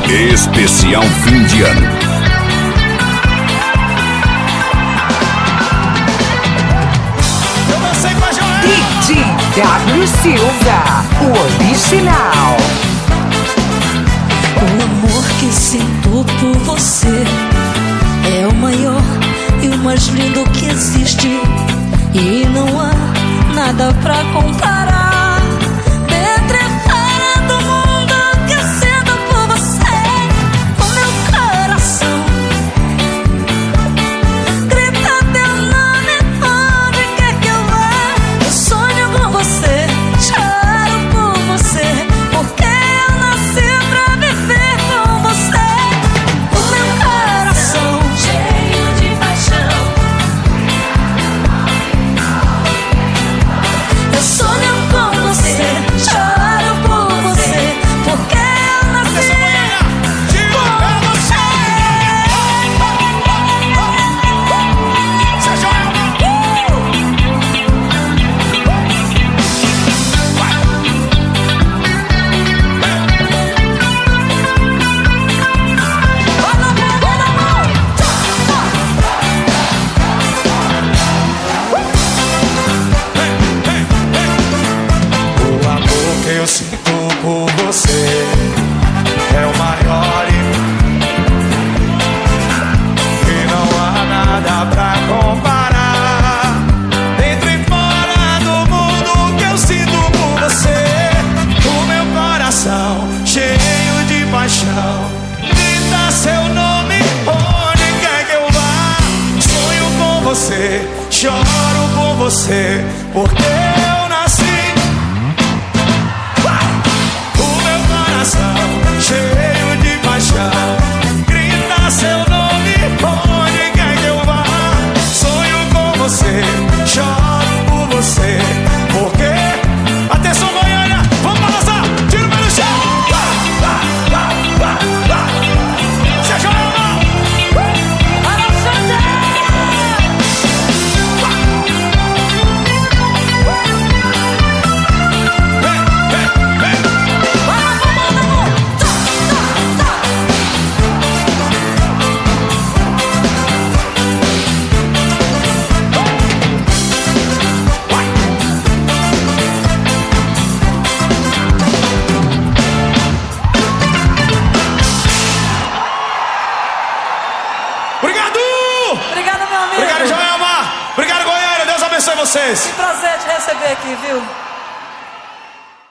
Especial fim de ano. DJ W Silva, o original. O amor que sinto por você é o maior e o mais lindo que existe, e não há nada pra comparar. Dentro e fora do mundo que eu sinto por você, o meu coração grita teu nome onde quer que eu vá. Eu sonho com você, choro por você, porque eu nasci pra viver com você. O meu coração cheio de paixão, eu sonho com você, choro por você, porque eu nasci com você. O amor que eu sinto por você é o maior e não há nada pra comparar. Dentro e fora do mundo que eu sinto por você, o meu coração cheio de paixão grita seu nome onde quer que eu vá. Sonho com você, choro por você, porque eu nasci. O meu coração cheio de paixão grita seu nome onde quer que eu vá. Sonho com você, choro por você, porque... Atenção, Goiânia, vamos balançar, tira o pé no chão. Sérgio Elmar. Obrigado! Obrigada, meu amigo. Obrigado, Joelma! Obrigado, Goiânia! Deus abençoe vocês! Que prazer te receber aqui, viu?